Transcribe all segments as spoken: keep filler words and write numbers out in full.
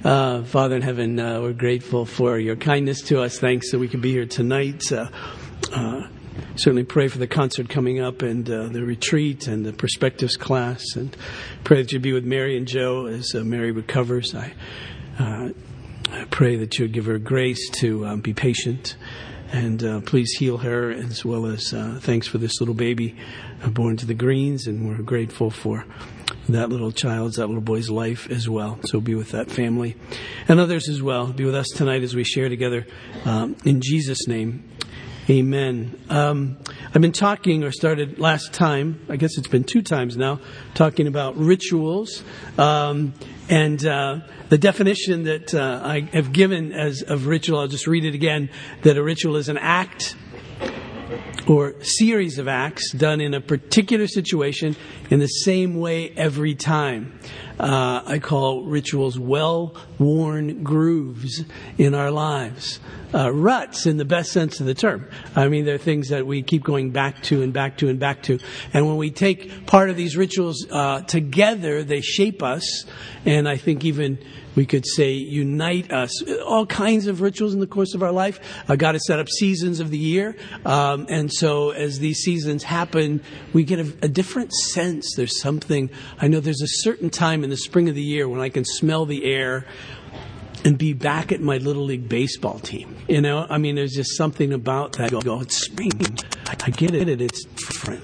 Uh, Father in heaven, uh, we're grateful for your kindness to us. Thanks that we can be here tonight. Uh, uh, certainly pray for the concert coming up and uh, the retreat and the perspectives class. And pray that you'd be with Mary and Joe as uh, Mary recovers. I, uh, I pray that you would give her grace to um, be patient. And uh, please heal her, as well as uh, thanks for this little baby uh, born to the Greens. And we're grateful for that little child's, that little boy's life as well. So be with that family and others as well. Be with us tonight as we share together um, in Jesus' name. Amen. Um, I've been talking, or started last time, I guess it's been two times now, talking about rituals. Um, and uh, the definition that uh, I have given as of ritual, I'll just read it again, that a ritual is an act or series of acts done in a particular situation in the same way every time. Uh, I call rituals well-worn grooves in our lives. Uh, ruts in the best sense of the term. I mean, they're things that we keep going back to and back to and back to. And when we take part of these rituals uh, together, they shape us. And I think even we could say unite us. All kinds of rituals in the course of our life. Uh, God has set up seasons of the year. Um, and so as these seasons happen, we get a, a different sense. There's something, I know there's a certain time in the spring of the year when I can smell the air and be back at my Little League baseball team. You know, I mean, there's just something about that. I go, it's spring. I get it. It's different.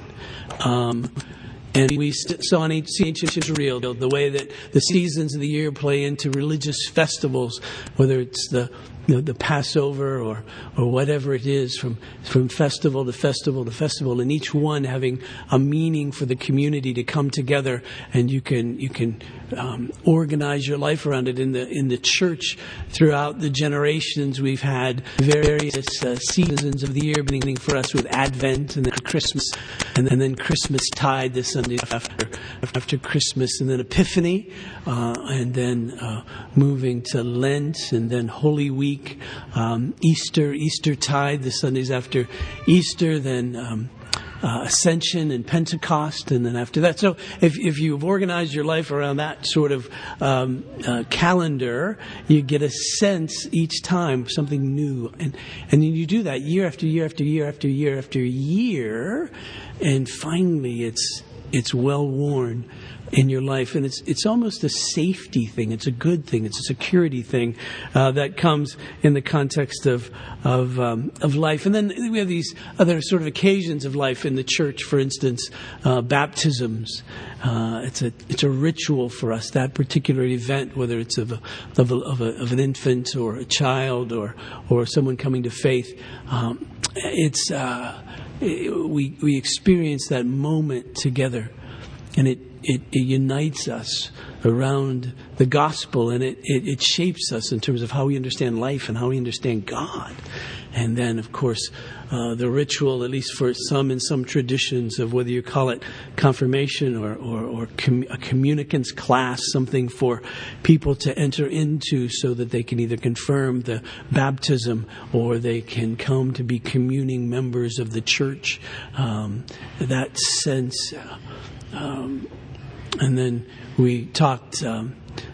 Um, and we saw in ancient Israel the way that the seasons of the year play into religious festivals, whether it's the The, the Passover or or whatever it is, from from festival to festival to festival, and each one having a meaning for the community to come together, and you can you can um, organize your life around it. In the in the church, throughout the generations, we've had various uh, seasons of the year, beginning for us with Advent and then Christmas, and then, and then Christmas tide the Sunday after after Christmas, and then Epiphany, uh, and then uh, moving to Lent, and then Holy Week. Um, Easter, Easter tide, the Sundays after Easter, then um, uh, Ascension and Pentecost, and then after that. So if, if you've organized your life around that sort of um, uh, calendar, you get a sense each time of something new. And, and then you do that year after year after year after year after year, and finally it's it's well worn in your life, and it's it's almost a safety thing. It's a good thing. It's a security thing uh, that comes in the context of of um, of life. And then we have these other sort of occasions of life in the church. For instance, uh, baptisms. Uh, it's a it's a ritual for us. That particular event, whether it's of a, of, a, of, a, of an infant or a child or or someone coming to faith, um, it's uh, it, we we experience that moment together, and it. It, it unites us around the gospel, and it, it, it shapes us in terms of how we understand life and how we understand God. And then, of course, uh, the ritual, at least for some in some traditions, of whether you call it confirmation or, or, or com- a communicants class, something for people to enter into so that they can either confirm the baptism or they can come to be communing members of the church. Um, that sense... Uh, um, And then we talked um,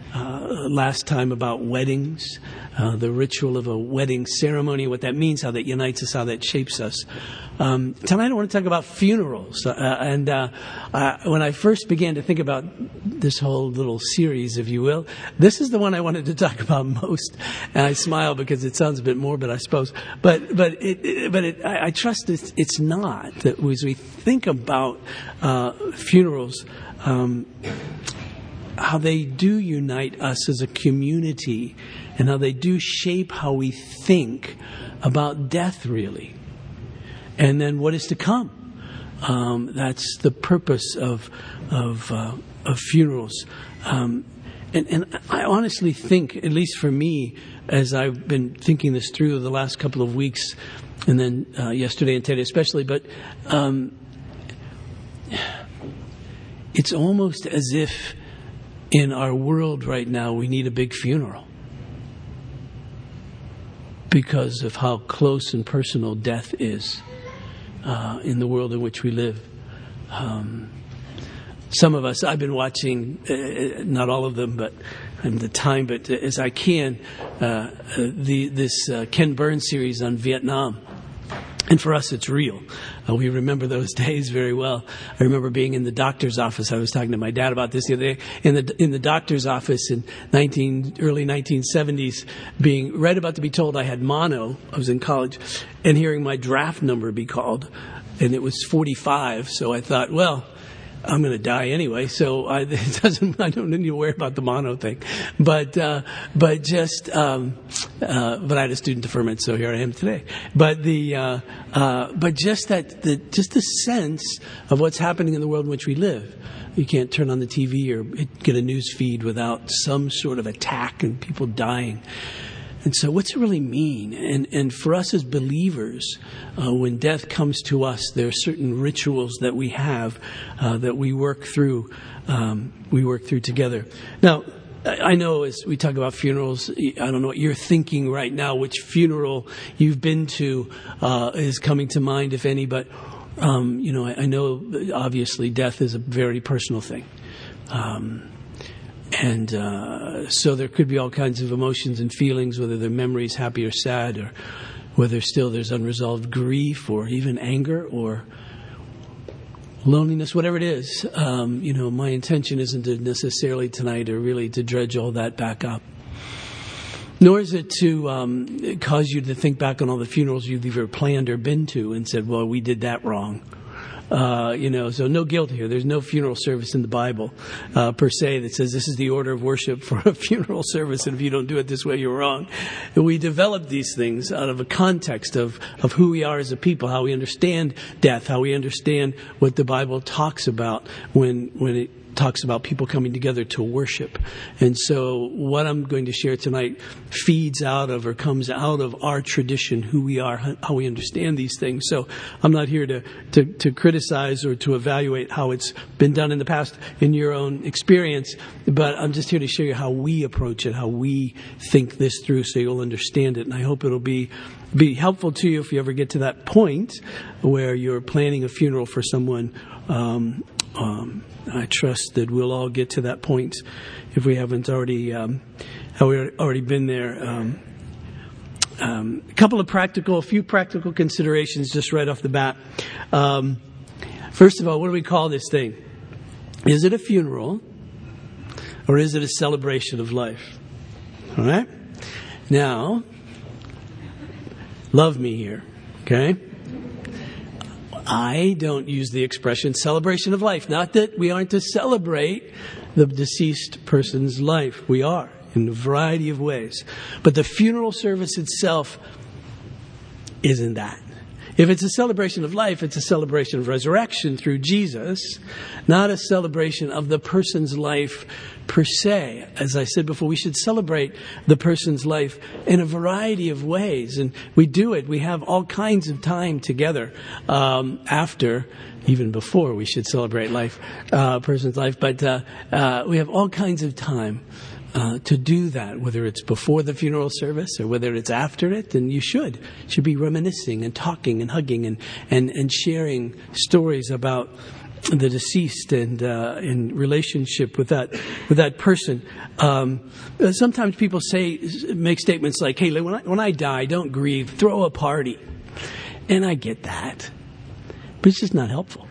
uh, last time about weddings, uh, the ritual of a wedding ceremony, what that means, how that unites us, how that shapes us. Um, tonight I want to talk about funerals. Uh, and uh, uh, when I first began to think about this whole little series, if you will, this is the one I wanted to talk about most. And I smile because it sounds a bit morbid, I suppose. But but it, it, but it, I, I trust it's, it's not. That as we think about uh, funerals, Um, how they do unite us as a community, and how they do shape how we think about death, really, and then what is to come. Um, that's the purpose of of, uh, of funerals, um, and, and I honestly think, at least for me, as I've been thinking this through the last couple of weeks, and then uh, yesterday and today especially, but. Um, It's almost as if in our world right now we need a big funeral because of how close and personal death is uh, in the world in which we live. Um, some of us, I've been watching, uh, not all of them, but and the time, but as I can, uh, the this uh, Ken Burns series on Vietnam. And for us, it's real. Uh, we remember those days very well. I remember being in the doctor's office. I was talking to my dad about this the other day. In the in the doctor's office in nineteen early nineteen seventies, being right about to be told I had mono. I was in college, and hearing my draft number be called, and it was forty-five. So I thought, well, I'm going to die anyway, so I, it doesn't. I don't need to worry about the mono thing, but uh, but just um, uh, but I had a student deferment, so here I am today. But the uh, uh, but just that the just the sense of what's happening in the world in which we live. You can't turn on the T V or get a news feed without some sort of attack and people dying. And so what's it really mean? And and for us as believers, uh, when death comes to us, there are certain rituals that we have uh, that we work through. Um, we work through together. Now, I know as we talk about funerals, I don't know what you're thinking right now, which funeral you've been to uh, is coming to mind, if any. But, um, you know, I, I know obviously death is a very personal thing. Um And uh, so there could be all kinds of emotions and feelings, whether they're memories, happy or sad, or whether still there's unresolved grief or even anger or loneliness, whatever it is. Um, you know, my intention isn't to necessarily tonight or really to dredge all that back up. Nor is it to um, cause you to think back on all the funerals you've either planned or been to and said, well, we did that wrong. Uh, you know, so no guilt here. There's no funeral service in the Bible, uh, per se, that says this is the order of worship for a funeral service, and if you don't do it this way, you're wrong. We develop these things out of a context of, of who we are as a people, how we understand death, how we understand what the Bible talks about when, when it talks about people coming together to worship. And so what I'm going to share tonight feeds out of or comes out of our tradition, who we are, how we understand these things. So I'm not here to, to, to criticize or to evaluate how it's been done in the past in your own experience, but I'm just here to show you how we approach it, how we think this through so you'll understand it. And I hope it'll be be helpful to you if you ever get to that point where you're planning a funeral for someone. Um, um, I trust that we'll all get to that point if we haven't already, um, have we already been there. Um, um, a couple of practical, a few practical considerations just right off the bat. Um, first of all, what do we call this thing? Is it a funeral or is it a celebration of life? All right? Now, love me here, okay? I don't use the expression celebration of life. Not that we aren't to celebrate the deceased person's life. We are, in a variety of ways. But the funeral service itself isn't that. If it's a celebration of life, it's a celebration of resurrection through Jesus, not a celebration of the person's life per se. As I said before, we should celebrate the person's life in a variety of ways. And we do it. We have all kinds of time together um, after, even before we should celebrate life, uh, person's life. But uh, uh, we have all kinds of time Uh, to do that, whether it's before the funeral service or whether it's after it, and you should. You should be reminiscing and talking and hugging and, and, and sharing stories about the deceased and uh, in relationship with that with that person. Um, sometimes people say, make statements like, hey, when I, when I die, don't grieve, throw a party. And I get that, but it's just not helpful.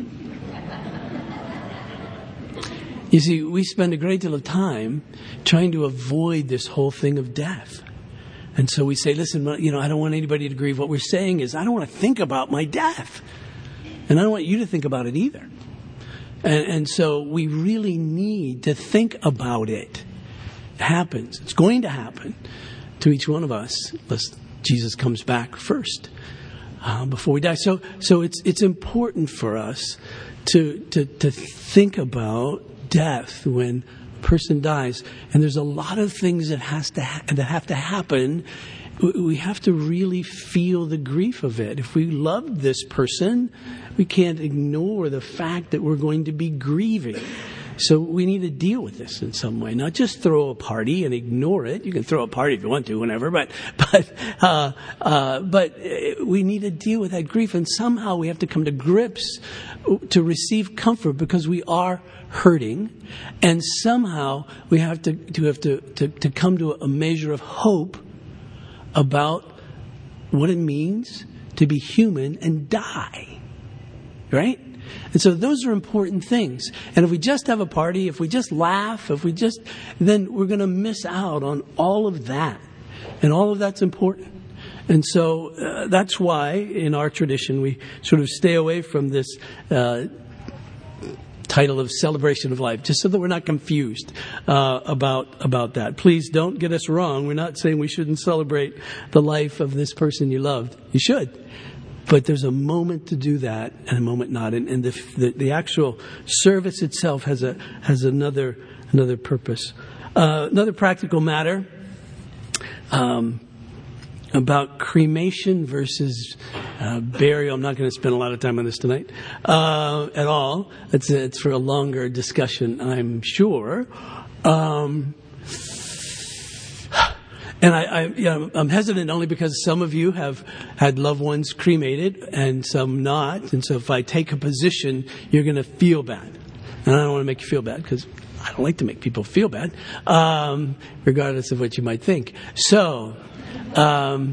You see, we spend a great deal of time trying to avoid this whole thing of death. And so we say, listen, you know, I don't want anybody to grieve. What we're saying is, I don't want to think about my death. And I don't want you to think about it either. And, and so we really need to think about it. It happens. It's going to happen to each one of us unless Jesus comes back first uh, before we die. So so it's it's important for us to to, to think about death when a person dies, and there's a lot of things that has to ha- that have to happen. We have to really feel the grief of it. If we loved this person, we can't ignore the fact that we're going to be grieving. So we need to deal with this in some way, not just throw a party and ignore it. You can throw a party if you want to, whenever, but but uh, uh, but we need to deal with that grief, and somehow we have to come to grips to receive comfort because we are hurting, and somehow we have to to have to to, to come to a measure of hope about what it means to be human and die, right? And so those are important things. And if we just have a party, if we just laugh, if we just, then we're going to miss out on all of that. And all of that's important. And so uh, that's why in our tradition we sort of stay away from this uh, title of celebration of life, just so that we're not confused uh, about about that. Please don't get us wrong. We're not saying we shouldn't celebrate the life of this person you loved. You should. But there's a moment to do that and a moment not. And, and the, the the actual service itself has a has another another purpose. Uh, another practical matter um, about cremation versus uh, burial. I'm not going to spend a lot of time on this tonight uh, at all. It's it's for a longer discussion, I'm sure. Um, And I, I, you know, I'm hesitant only because some of you have had loved ones cremated and some not. And so if I take a position, you're going to feel bad. And I don't want to make you feel bad because I don't like to make people feel bad, um, regardless of what you might think. So, um,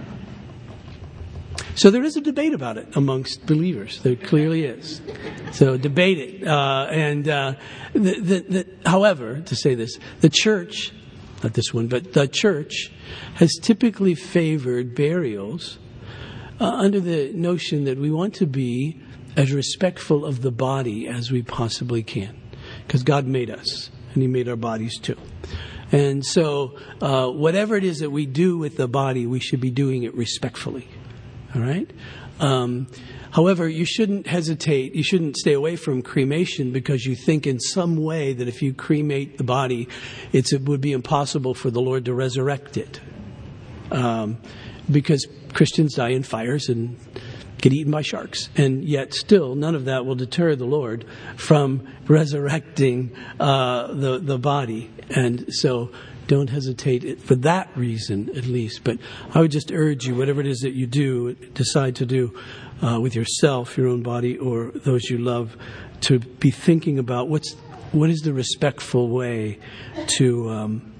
so there is a debate about it amongst believers. There clearly is. So debate it. Uh, and uh, the, the, the, however, to say this, the church... Not this one, but the church has typically favored burials uh, under the notion that we want to be as respectful of the body as we possibly can. Because God made us, and He made our bodies too. And so uh, whatever it is that we do with the body, we should be doing it respectfully. All right? Um, however, you shouldn't hesitate. You shouldn't stay away from cremation because you think in some way that if you cremate the body, it's, it would be impossible for the Lord to resurrect it. Um, because Christians die in fires and get eaten by sharks. And yet still, none of that will deter the Lord from resurrecting uh, the, the body. And so... don't hesitate for that reason, at least. But I would just urge you, whatever it is that you do, decide to do uh, with yourself, your own body, or those you love, to be thinking about what's what is the respectful way to um,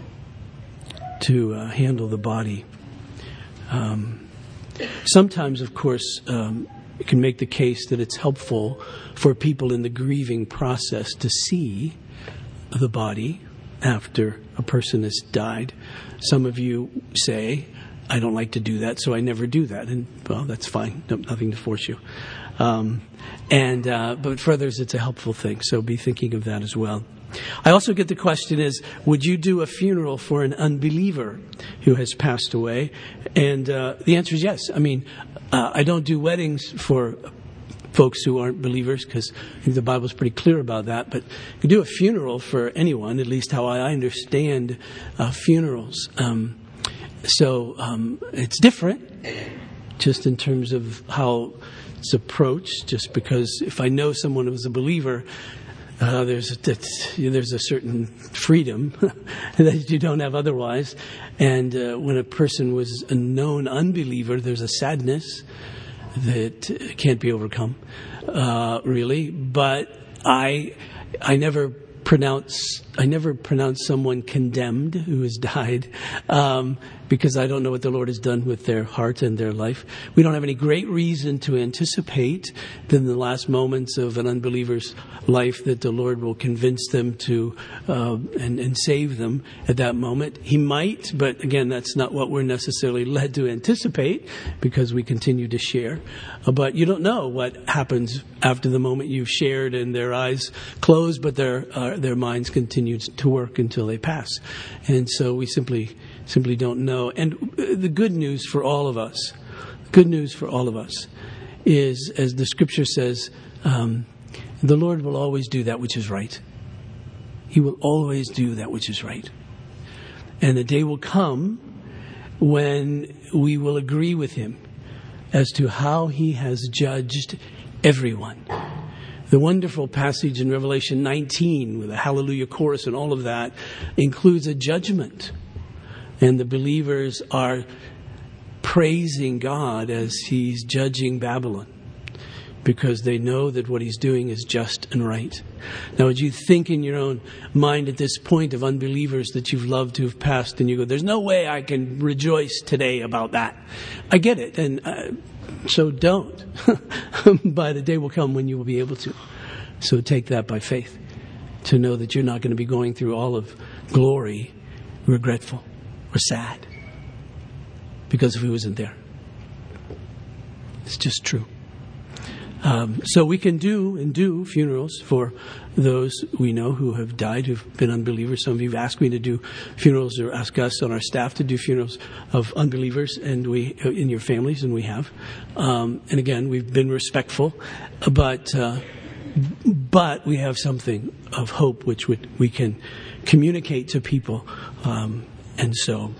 to uh, handle the body. Um, sometimes, of course, um, you can make the case that it's helpful for people in the grieving process to see the body after a person has died. Some of you say, I don't like to do that, so I never do that. And, well, that's fine. No, nothing to force you. Um, and uh, but for others, it's a helpful thing. So be thinking of that as well. I also get the question is, would you do a funeral for an unbeliever who has passed away? And uh, the answer is yes. I mean, uh, I don't do weddings for folks who aren't believers, because I think the Bible's pretty clear about that. But you do a funeral for anyone, at least how I understand uh, funerals. Um, so um, it's different, just in terms of how it's approached. Just because if I know someone who's a believer, uh, there's a, there's a certain freedom that you don't have otherwise. And uh, when a person was a known unbeliever, there's a sadness that can't be overcome, uh, really. But I, I never pronounce, I never pronounce someone condemned who has died, um, because I don't know what the Lord has done with their heart and their life. We don't have any great reason to anticipate that in the last moments of an unbeliever's life that the Lord will convince them to uh, and, and save them at that moment. He might, but again, that's not what we're necessarily led to anticipate, because we continue to share. Uh, but you don't know what happens after the moment you've shared and their eyes close, but their uh, their minds continue to work until they pass. And so we simply simply don't know. And the good news for all of us, good news for all of us is, as the Scripture says, um, the Lord will always do that which is right. He will always do that which is right. And the day will come when we will agree with Him as to how He has judged everyone. The wonderful passage in Revelation nineteen with a hallelujah chorus and all of that includes a judgment. And the believers are praising God as he's judging Babylon, because they know that what he's doing is just and right. Now, would you think in your own mind at this point of unbelievers that you've loved to have passed, and you go, there's no way I can rejoice today about that. I get it, and uh, so don't. But a day will come when you will be able to. So take that by faith, to know that you're not going to be going through all of glory regretful or sad because of who isn't there. It's just true. Um, so we can do and do funerals for those we know who have died, who've been unbelievers. Some of you have asked me to do funerals, or ask us on our staff to do funerals of unbelievers, and we in your families, and we have. Um, and again, we've been respectful, but uh, but we have something of hope which we, we can communicate to people, um, and so.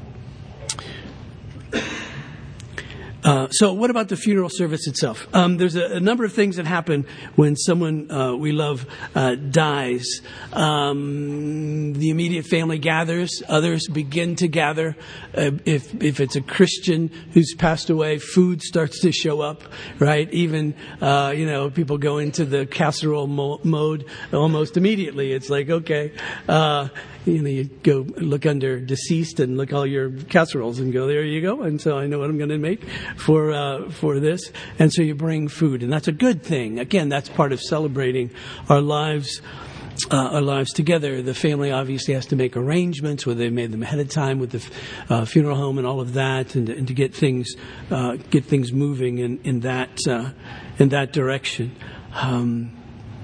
Uh, so what about the funeral service itself? Um, there's a, a number of things that happen when someone uh, we love uh, dies. Um, the immediate family gathers. Others begin to gather. Uh, if if it's a Christian who's passed away, food starts to show up, right? Even, uh, you know, people go into the casserole mo- mode almost immediately. It's like, okay, uh, you know, you go look under deceased and look all your casseroles and go, there you go. And so I know what I'm going to make for uh, for this. And so you bring food, and that's a good thing. Again, that's part of celebrating our lives, uh, our lives together. The family obviously has to make arrangements, whether they made them ahead of time with the uh, funeral home and all of that, and, and to get things uh, get things moving in in that uh, in that direction. Um,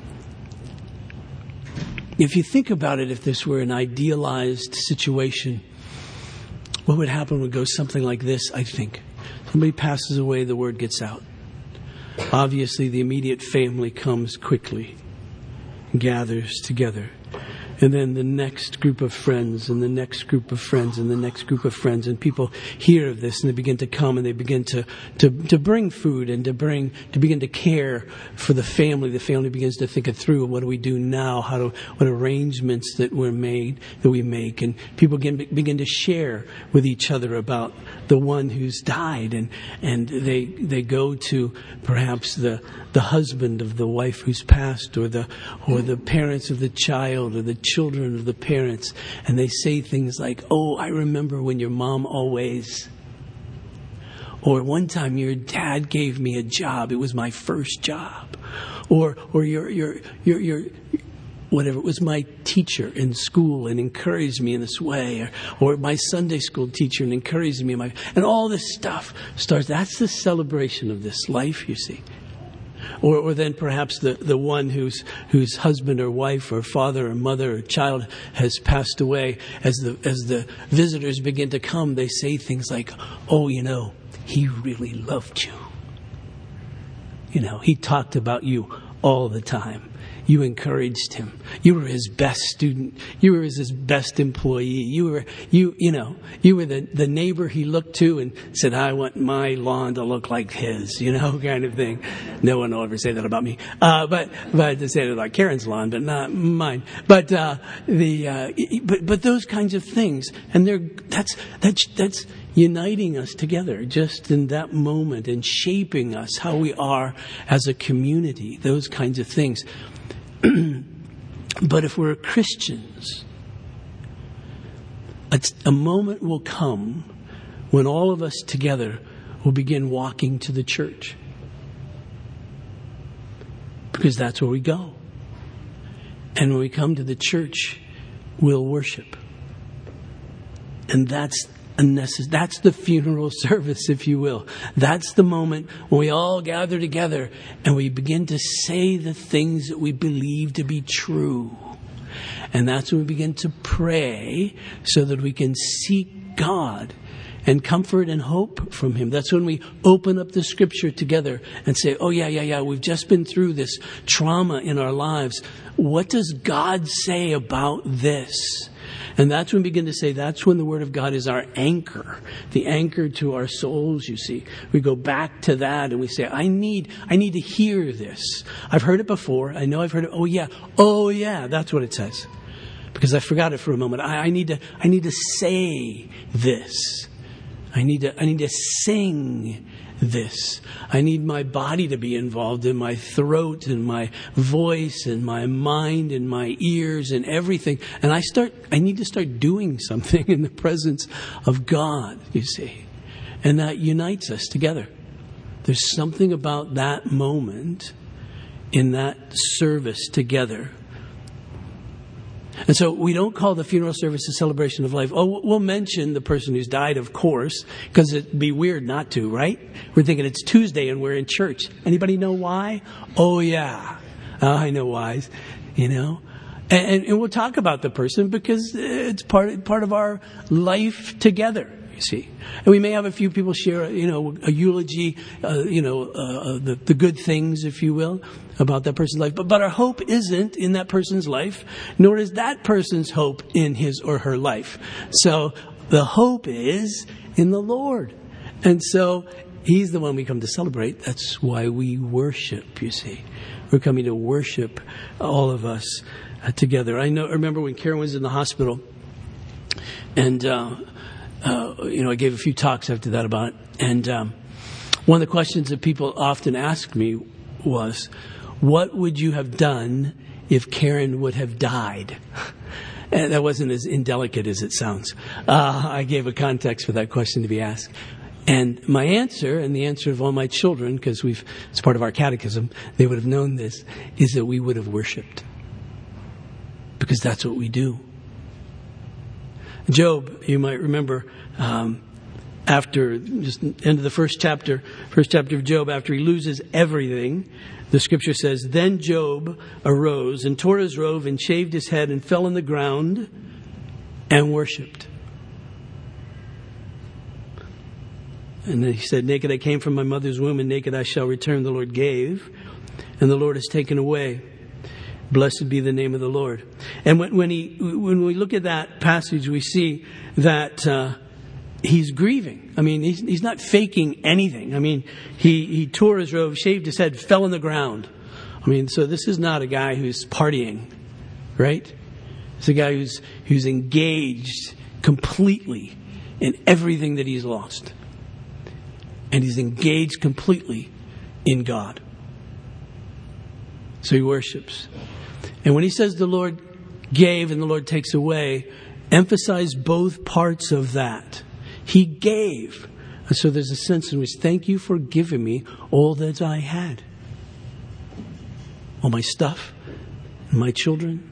If you think about it, if this were an idealized situation, what would happen would go something like this, I think. Somebody passes away, the word gets out. Obviously, the immediate family comes quickly, gathers together. And then the next group of friends, and the next group of friends, and the next group of friends. And people hear of this, and they begin to come, and they begin to, to, to bring food, and to bring, to begin to care for the family. The family begins to think it through. What do we do now? How do, what arrangements that we're made, that we make? And people begin, begin to share with each other about the one who's died. And, and they, they go to perhaps the, the husband of the wife who's passed, or the, or the parents of the child, or the children of the parents, and they say things like, oh, I remember when your mom always, or one time your dad gave me a job, it was my first job, or or your your your your whatever, it was my teacher in school and encouraged me in this way, or, or my Sunday school teacher and encouraged me in my, and all this stuff starts. That's the celebration of this life, you see. Or, or then perhaps the, the one whose whose husband or wife or father or mother or child has passed away. As the as the visitors begin to come, they say things like, "Oh, you know, he really loved you. You know, he talked about you all the time. You encouraged him. You were his best student. You were his best employee. You were, you, you know, you were the, the neighbor he looked to and said, I want my lawn to look like his, you know, kind of thing." No one will ever say that about me. Uh, but, but to say that like Karen's lawn, but not mine. But, uh, the, uh, but, but those kinds of things. And they're, that's, that's, that's uniting us together just in that moment and shaping us how we are as a community, those kinds of things. But if we're Christians, a, a moment will come when all of us together will begin walking to the church. Because that's where we go. And when we come to the church, we'll worship. And that's a necess- that's the funeral service, if you will. That's the moment when we all gather together and we begin to say the things that we believe to be true. And that's when we begin to pray so that we can seek God and comfort and hope from Him. That's when we open up the Scripture together and say, oh, yeah, yeah, yeah, we've just been through this trauma in our lives. What does God say about this? And that's when we begin to say, that's when the Word of God is our anchor, the anchor to our souls, you see. We go back to that and we say, I need, I need to hear this. I've heard it before. I know I've heard it. Oh yeah. Oh yeah. That's what it says. Because I forgot it for a moment. I, I need to, I need to say this. I need to, I need to sing this. I need my body to be involved, in my throat and my voice and my mind and my ears and everything. And I start, I need to start doing something in the presence of God, you see. And that unites us together. There's something about that moment in that service together. And so we don't call the funeral service a celebration of life. Oh, we'll mention the person who's died, of course, because it'd be weird not to, right? We're thinking it's Tuesday and we're in church. Anybody know why? Oh, yeah. Oh, I know why, you know. And, and, and we'll talk about the person because it's part, part of our life together. You see, and we may have a few people share, you know, a eulogy, uh, you know, uh, the, the good things, if you will, about that person's life. But, but our hope isn't in that person's life, nor is that person's hope in his or her life. So the hope is in the Lord. And so He's the one we come to celebrate. That's why we worship, you see. We're coming to worship, all of us uh, together. I know. I remember when Karen was in the hospital, and uh, uh, you know, I gave a few talks after that about it. And um, one of the questions that people often asked me was, "What would you have done if Karen would have died?" And that wasn't as indelicate as it sounds. Uh, I gave a context for that question to be asked. And my answer, and the answer of all my children, because we've it's part of our catechism, they would have known this, is that we would have worshipped. Because that's what we do. Job, you might remember, um, after just end of the first chapter, first chapter of Job, after he loses everything, the scripture says, "Then Job arose and tore his robe and shaved his head and fell on the ground and worshipped." And then he said, "Naked I came from my mother's womb, and naked I shall return. The Lord gave, and the Lord has taken away. Blessed be the name of the Lord." And when, when he, when we look at that passage, we see that uh, he's grieving. I mean, he's, he's not faking anything. I mean, he, he tore his robe, shaved his head, fell on the ground. I mean, so this is not a guy who's partying, right? It's a guy who's who's engaged completely in everything that he's lost. And he's engaged completely in God. So he worships. And when he says the Lord gave and the Lord takes away, emphasize both parts of that. He gave. And so there's a sense in which, thank you for giving me all that I had. All my stuff, and my children.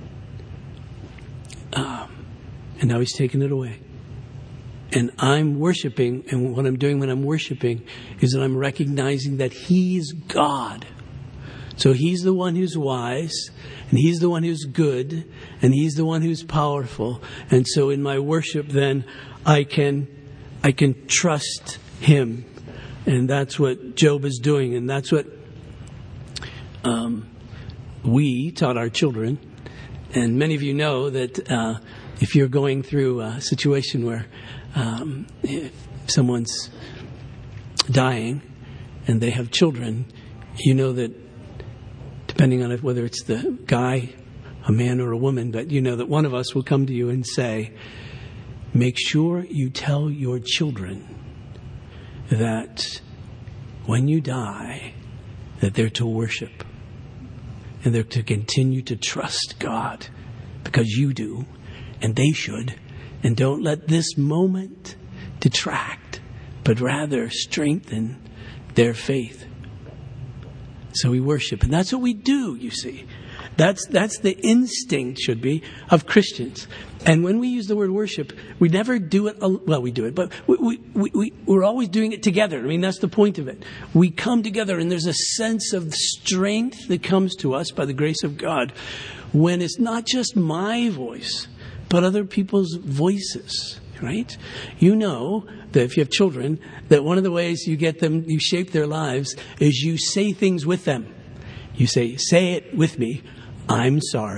Um, and now he's taken it away. And I'm worshiping, and what I'm doing when I'm worshiping is that I'm recognizing that He's God. So He's the one who's wise, and He's the one who's good, and He's the one who's powerful. And so in my worship then, I can I can trust Him. And that's what Job is doing, and that's what um, we taught our children. And many of you know that uh, if you're going through a situation where Um, if someone's dying and they have children, you know that depending on it, whether it's the guy, a man or a woman, but you know that one of us will come to you and say, make sure you tell your children that when you die, that they're to worship and they're to continue to trust God because you do and they should. And don't let this moment detract, but rather strengthen their faith. So we worship. And that's what we do, you see. That's that's the instinct, should be, of Christians. And when we use the word worship, we never do it, well, we do it, but we, we, we, we, we're always doing it together. I mean, that's the point of it. We come together, and there's a sense of strength that comes to us by the grace of God when it's not just my voice, but other people's voices, right? You know that if you have children, that one of the ways you get them, you shape their lives, is you say things with them. You say, say it with me. I'm sorry.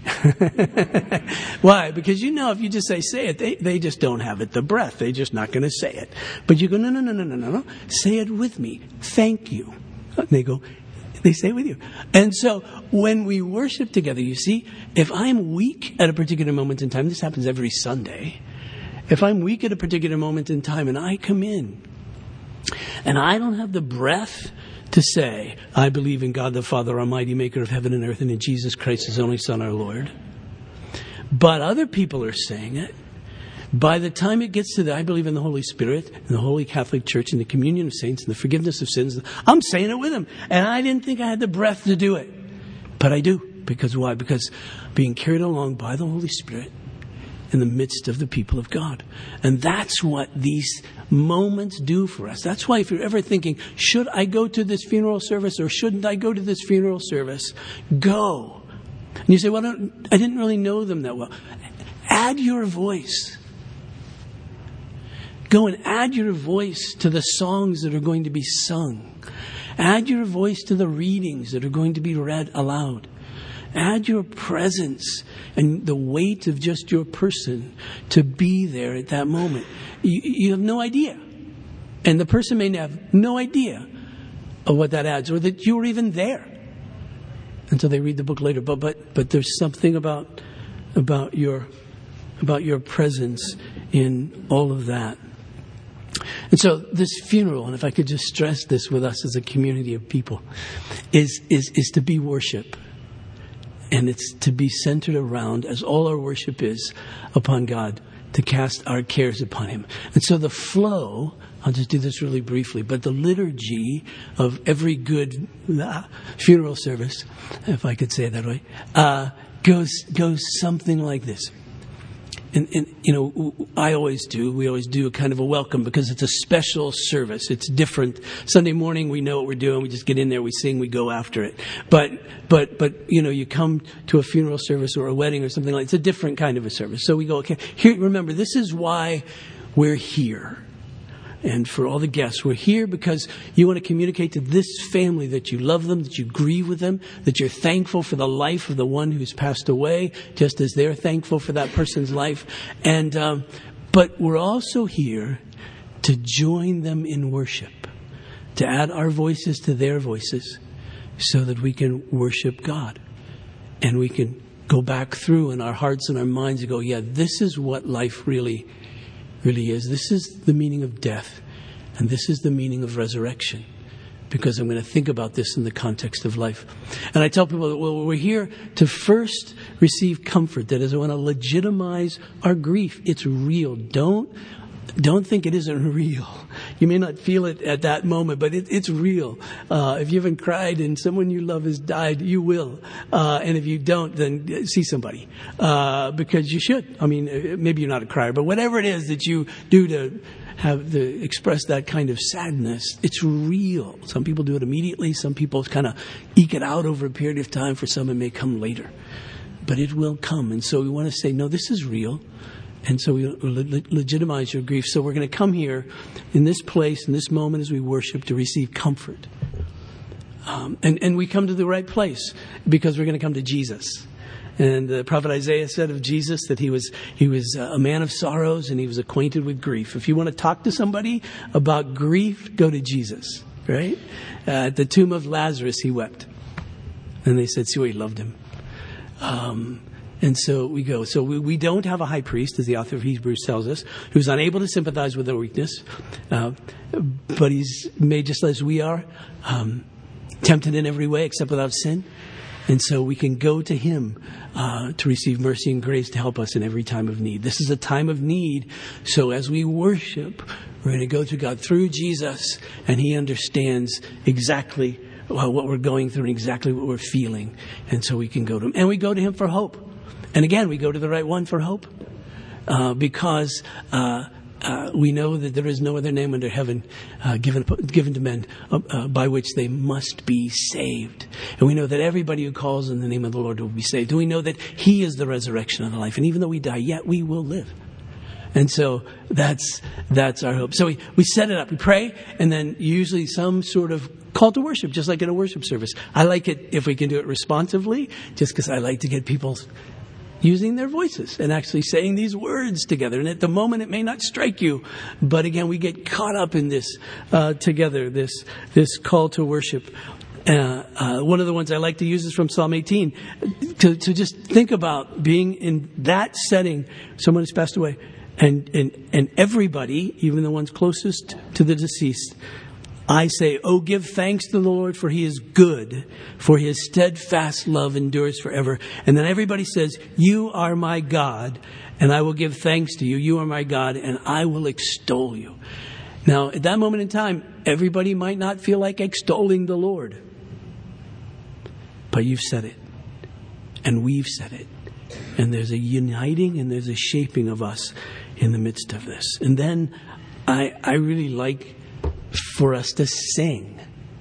Why? Because you know if you just say, say it, they, they just don't have it, the breath. They're just not going to say it. But you go, no, no, no, no, no, no, no. Say it with me. Thank you. And they go, they say it with you. And so when we worship together, you see, if I'm weak at a particular moment in time, this happens every Sunday. If I'm weak at a particular moment in time and I come in and I don't have the breath to say, I believe in God the Father, Almighty, maker of heaven and earth, and in Jesus Christ, his only Son, our Lord. But other people are saying it. By the time it gets to the, I believe in the Holy Spirit, and the Holy Catholic Church, and the communion of saints, and the forgiveness of sins, I'm saying it with them. And I didn't think I had the breath to do it. But I do. Because why? Because being carried along by the Holy Spirit in the midst of the people of God. And that's what these moments do for us. That's why if you're ever thinking, should I go to this funeral service or shouldn't I go to this funeral service? Go. And you say, well, I, don't, I didn't really know them that well. Add your voice. Go and add your voice to the songs that are going to be sung. Add your voice to the readings that are going to be read aloud. Add your presence and the weight of just your person to be there at that moment. You, you have no idea. And the person may have no idea of what that adds or that you were even there until they read the book later. But but but there's something about about your about your presence in all of that. And so this funeral, and if I could just stress this with us as a community of people, is is is to be worship. And it's to be centered around, as all our worship is, upon God, to cast our cares upon him. And so the flow, I'll just do this really briefly, but the liturgy of every good uh, funeral service, if I could say it that way, uh, goes goes something like this. And, and, you know, I always do. We always do a kind of a welcome because it's a special service. It's different. Sunday morning, we know what we're doing. We just get in there, we sing, we go after it. But, but, but, you know, you come to a funeral service or a wedding or something like that. It's a different kind of a service. So we go, okay, here, remember, this is why we're here. And for all the guests, we're here because you want to communicate to this family that you love them, that you grieve with them, that you're thankful for the life of the one who's passed away, just as they're thankful for that person's life. And um, but we're also here to join them in worship, to add our voices to their voices so that we can worship God. And we can go back through in our hearts and our minds and go, yeah, this is what life really really is. This is the meaning of death, and this is the meaning of resurrection, because I'm going to think about this in the context of life. And I tell people that, well, we're here to first receive comfort. That is, I want to legitimize our grief. It's real. Don't don't think it isn't real. You may not feel it at that moment, but it, it's real. Uh, if you haven't cried and someone you love has died, you will. Uh, and if you don't, then see somebody. Uh, because you should. I mean, maybe you're not a crier, but whatever it is that you do to have to express that kind of sadness, it's real. Some people do it immediately. Some people kind of eke it out over a period of time. For some, it may come later. But it will come. And so we want to say, no, this is real. And so we le- legitimize your grief. So we're going to come here in this place, in this moment as we worship, to receive comfort. Um, and, and we come to the right place because we're going to come to Jesus. And the prophet Isaiah said of Jesus that he was he was a man of sorrows and he was acquainted with grief. If you want to talk to somebody about grief, go to Jesus, right? Uh, at the tomb of Lazarus, he wept. And they said, see, well, he loved him. Um And so we go. So we, we don't have a high priest, as the author of Hebrews tells us, who's unable to sympathize with our weakness, uh, but he's made just as we are, um, tempted in every way except without sin. And so we can go to him uh, to receive mercy and grace to help us in every time of need. This is a time of need. So as we worship, we're going to go to God through Jesus, and he understands exactly what we're going through and exactly what we're feeling. And so we can go to him. And we go to him for hope. And again, we go to the right one for hope, uh, because uh, uh, we know that there is no other name under heaven uh, given given to men uh, uh, by which they must be saved. And we know that everybody who calls in the name of the Lord will be saved. And we know that he is the resurrection of the life. And even though we die, yet we will live. And so that's that's our hope. So we, we set it up. We pray, and then usually some sort of call to worship, just like in a worship service. I like it if we can do it responsively, just because I like to get people's using their voices and actually saying these words together. And at the moment, it may not strike you, but again, we get caught up in this uh, together, this this call to worship. Uh, uh, one of the ones I like to use is from Psalm eighteen, to, to just think about being in that setting. Someone has passed away, and, and, and everybody, even the ones closest to the deceased, I say, oh, give thanks to the Lord, for he is good, for his steadfast love endures forever. And then everybody says, you are my God, and I will give thanks to you. You are my God, and I will extol you. Now, at that moment in time, everybody might not feel like extolling the Lord. But you've said it, and we've said it. And there's a uniting and there's a shaping of us in the midst of this. And then I, I really like for us to sing.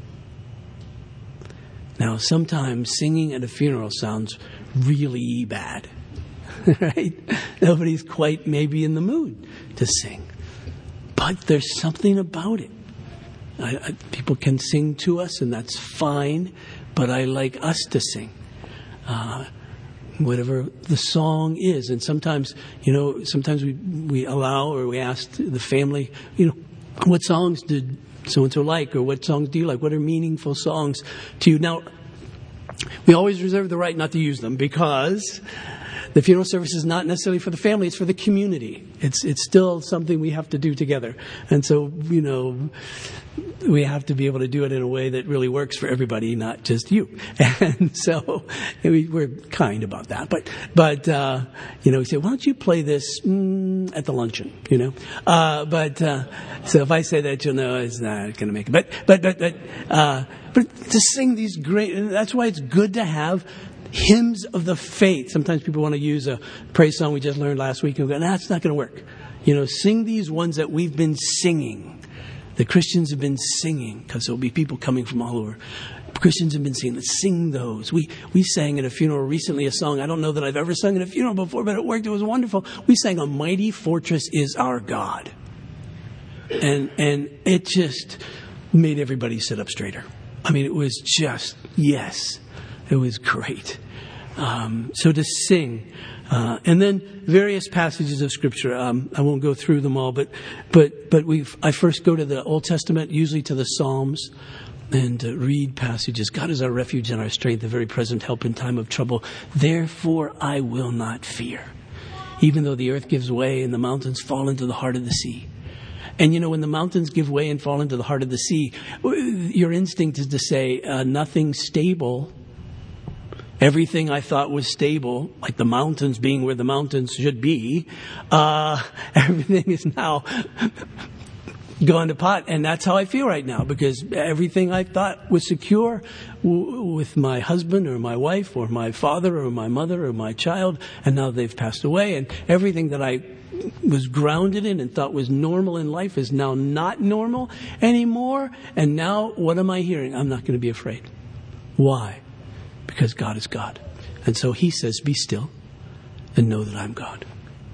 Now, sometimes singing at a funeral sounds really bad, right? Nobody's quite maybe in the mood to sing. But there's something about it. I, I, people can sing to us, and that's fine. But I like us to sing, uh, whatever the song is. And sometimes, you know, sometimes we, we allow or we ask the family, you know, what songs did so-and-so like? Or what songs do you like? What are meaningful songs to you? Now, we always reserve the right not to use them, because the funeral service is not necessarily for the family. It's for the community. It's it's still something we have to do together. And so, you know, we have to be able to do it in a way that really works for everybody, not just you. And so we, we're kind about that. But, but uh, you know, we say, why don't you play this mm, at the luncheon, you know? Uh, but uh, so if I say that, you'll know it's not going to make it. But, but, but, but, uh, but to sing these great, and that's why it's good to have hymns of the faith. Sometimes people want to use a praise song we just learned last week and go, nah, it's not going to work. You know, sing these ones that we've been singing. The Christians have been singing, because there'll be people coming from all over. Christians have been singing. Let's sing those. We we sang at a funeral recently a song I don't know that I've ever sung at a funeral before, but it worked. It was wonderful. We sang "A Mighty Fortress Is Our God," and and it just made everybody sit up straighter. I mean, it was just yes, it was great. Um, so to sing. Uh, and then various passages of Scripture. Um, I won't go through them all, but but but we I first go to the Old Testament, usually to the Psalms, and uh, read passages. God is our refuge and our strength, a very present help in time of trouble. Therefore I will not fear, even though the earth gives way and the mountains fall into the heart of the sea. And you know, when the mountains give way and fall into the heart of the sea, your instinct is to say, uh, nothing's stable. Everything I thought was stable, like the mountains being where the mountains should be, uh, everything is now gone to pot. And that's how I feel right now, because everything I thought was secure w- with my husband or my wife or my father or my mother or my child, and now they've passed away. And everything that I was grounded in and thought was normal in life is now not normal anymore. And now what am I hearing? I'm not going to be afraid. Why? Because God is God. And so he says, be still and know that I'm God.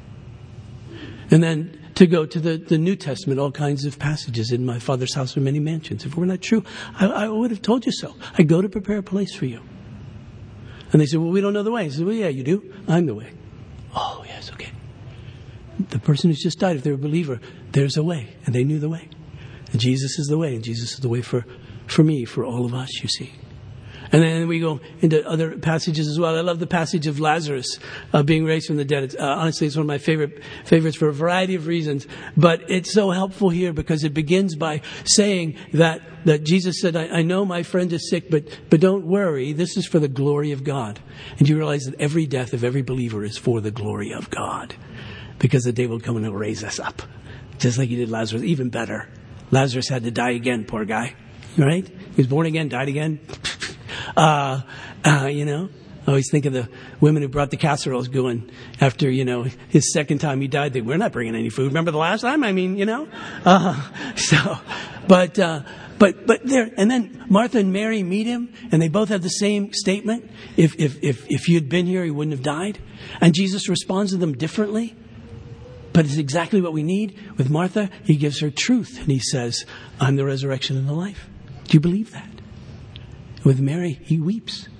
And then to go to the, the New Testament, all kinds of passages. In my Father's house are many mansions. If it were not true, I, I would have told you so. I go to prepare a place for you. And they said, well, we don't know the way. I said, well, yeah, you do. I'm the way. Oh, yes, okay. The person who's just died, if they're a believer, there's a way. And they knew the way. And Jesus is the way. And Jesus is the way for, for me, for all of us, you see. And then we go into other passages as well. I love the passage of Lazarus uh, being raised from the dead. It's, uh, honestly, it's one of my favorite favorites for a variety of reasons. But it's so helpful here because it begins by saying that, that Jesus said, I, I know my friend is sick, but, but don't worry. This is for the glory of God. And you realize that every death of every believer is for the glory of God. Because the day will come and he'll raise us up. Just like he did Lazarus. Even better. Lazarus had to die again, poor guy. Right? He was born again, died again. Uh, uh, you know, I always think of the women who brought the casseroles going after, you know, his second time he died. They, we're not bringing any food. Remember the last time? I mean, you know, uh, so, but, uh, but, but there, and then Martha and Mary meet him and they both have the same statement. If, if, if, if you had been here, he wouldn't have died. And Jesus responds to them differently. But it's exactly what we need. With Martha, he gives her truth. And he says, I'm the resurrection and the life. Do you believe that? With Mary, he weeps.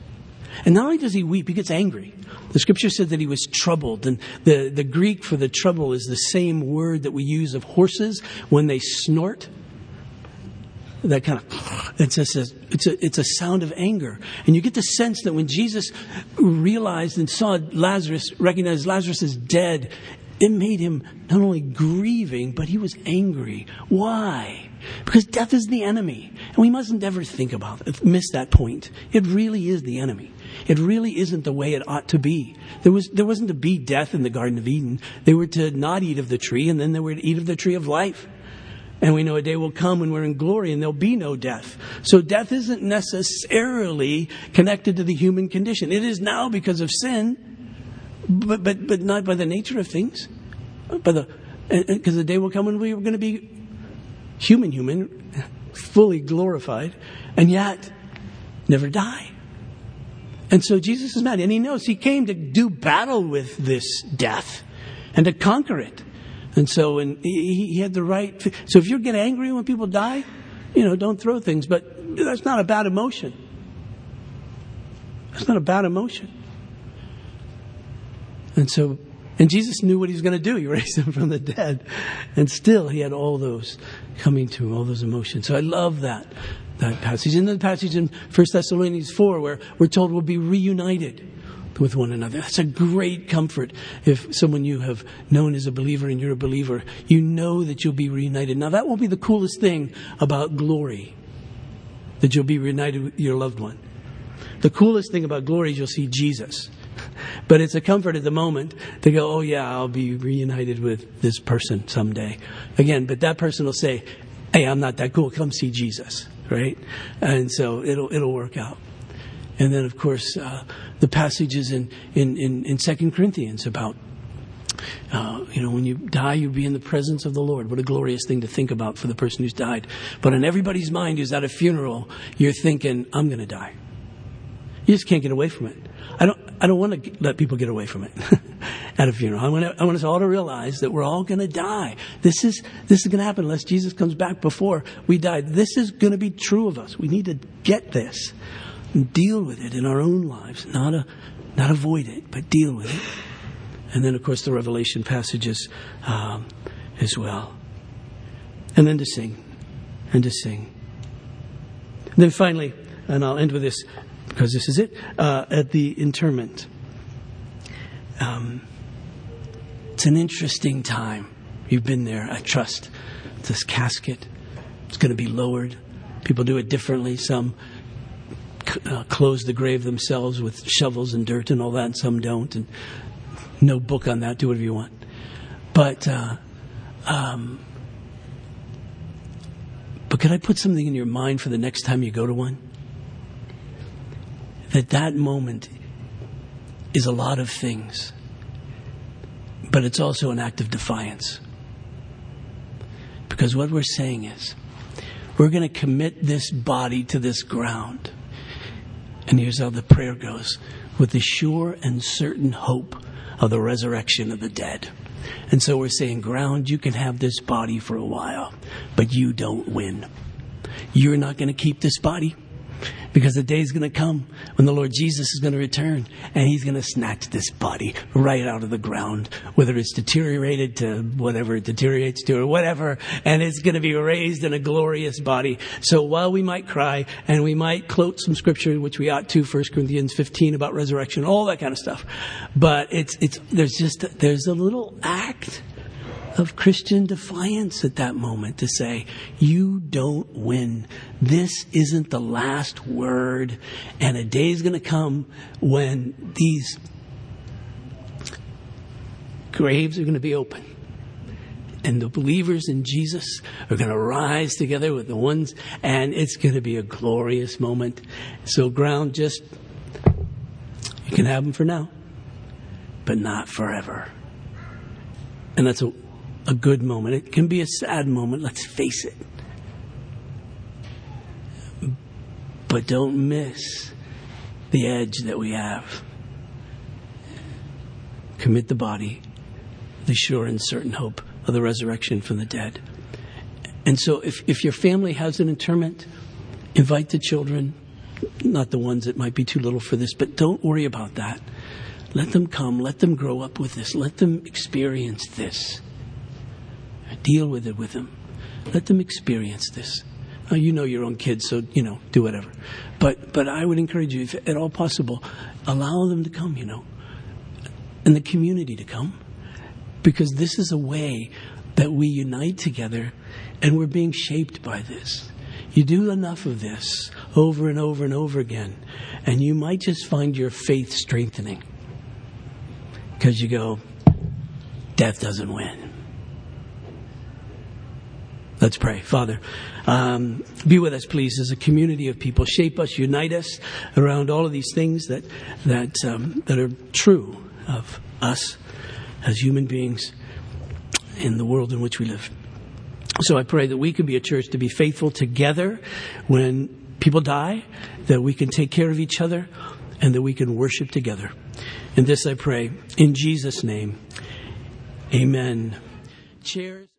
And not only does he weep, he gets angry. The scripture said that he was troubled. And the, the Greek for the trouble is the same word that we use of horses when they snort. That kind of, it's a, it's a, it's a sound of anger. And you get the sense that when Jesus realized and saw Lazarus, recognized Lazarus is dead, it made him not only grieving, but he was angry. Why? Because death is the enemy. And we mustn't ever think about it, miss that point. It really is the enemy. It really isn't the way it ought to be. There was, there wasn't to be death in the Garden of Eden. They were to not eat of the tree, and then they were to eat of the tree of life. And we know a day will come when we're in glory and there'll be no death. So death isn't necessarily connected to the human condition. It is now because of sin, but but but not by the nature of things. By the because the day will come when we are going to be human, human, fully glorified, and yet never die. And so Jesus is mad, and he knows he came to do battle with this death and to conquer it. And so and he, he had the right. So if you get angry when people die, you know, don't throw things. But that's not a bad emotion. That's not a bad emotion. And so, and Jesus knew what he was going to do. He raised him from the dead. And still he had all those coming to him, all those emotions. So I love that, that passage. And then the passage in First Thessalonians four where we're told we'll be reunited with one another. That's a great comfort. If someone you have known is a believer and you're a believer, you know that you'll be reunited. Now that will be the coolest thing about glory, that you'll be reunited with your loved one. The coolest thing about glory is you'll see Jesus. But it's a comfort at the moment to go, oh yeah, I'll be reunited with this person someday. Again, but that person will say, hey, I'm not that cool. Come see Jesus, right? And so it'll it'll work out. And then, of course, uh, the passages in, in, in, in Second Corinthians about, uh, you know, when you die, you'll be in the presence of the Lord. What a glorious thing to think about for the person who's died. But in everybody's mind who's at a funeral, you're thinking, I'm going to die. You just can't get away from it. I don't I don't want to let people get away from it at a funeral. I want, to, I want us all to realize that we're all going to die. This is this is going to happen unless Jesus comes back before we die. This is going to be true of us. We need to get this. And deal with it in our own lives, not a, not avoid it, but deal with it. And then, of course, the Revelation passages um, as well. And then to sing, and to sing. And then finally, and I'll end with this because this is it, uh, at the interment. Um, it's an interesting time. You've been there, I trust. This casket, it's going to be lowered. People do it differently. Some Uh, close the grave themselves with shovels and dirt and all that, and some don't. And no book on that. Do whatever you want. But, uh, um, but could I put something in your mind for the next time you go to one? That that moment is a lot of things, but it's also an act of defiance. Because what we're saying is, we're going to commit this body to this ground. And here's how the prayer goes. With the sure and certain hope of the resurrection of the dead. And so we're saying, ground, you can have this body for a while, but you don't win. You're not going to keep this body. Because the day is going to come when the Lord Jesus is going to return and he's going to snatch this body right out of the ground, whether it's deteriorated to whatever it deteriorates to or whatever, and it's going to be raised in a glorious body. So while we might cry and we might quote some scripture, which we ought to, First Corinthians fifteen about resurrection, all that kind of stuff, but it's it's there's just there's a little act of Christian defiance at that moment to say, you don't win. This isn't the last word. And a day is going to come when these graves are going to be open. And the believers in Jesus are going to rise together with the ones, and it's going to be a glorious moment. So ground, just, you can have them for now, but not forever. And that's a A good moment. It can be a sad moment, let's face it. But don't miss the edge that we have. Commit the body, the sure and certain hope of the resurrection from the dead. And so if, if your family has an interment, invite the children, not the ones that might be too little for this, but don't worry about that. Let them come. Let them grow up with this. Let them experience this. Deal with it with them. Let them experience this. Now, you know your own kids, so, you know, do whatever. But but I would encourage you, if at all possible, allow them to come, you know, and the community to come. Because this is a way that we unite together, and we're being shaped by this. You do enough of this over and over and over again, and you might just find your faith strengthening. Because you go, death doesn't win. Let's pray. Father, um, be with us, please, as a community of people. Shape us, unite us around all of these things that that um, that are true of us as human beings in the world in which we live. So I pray that we can be a church to be faithful together when people die, that we can take care of each other, and that we can worship together. And this I pray in Jesus' name. Amen. Chairs.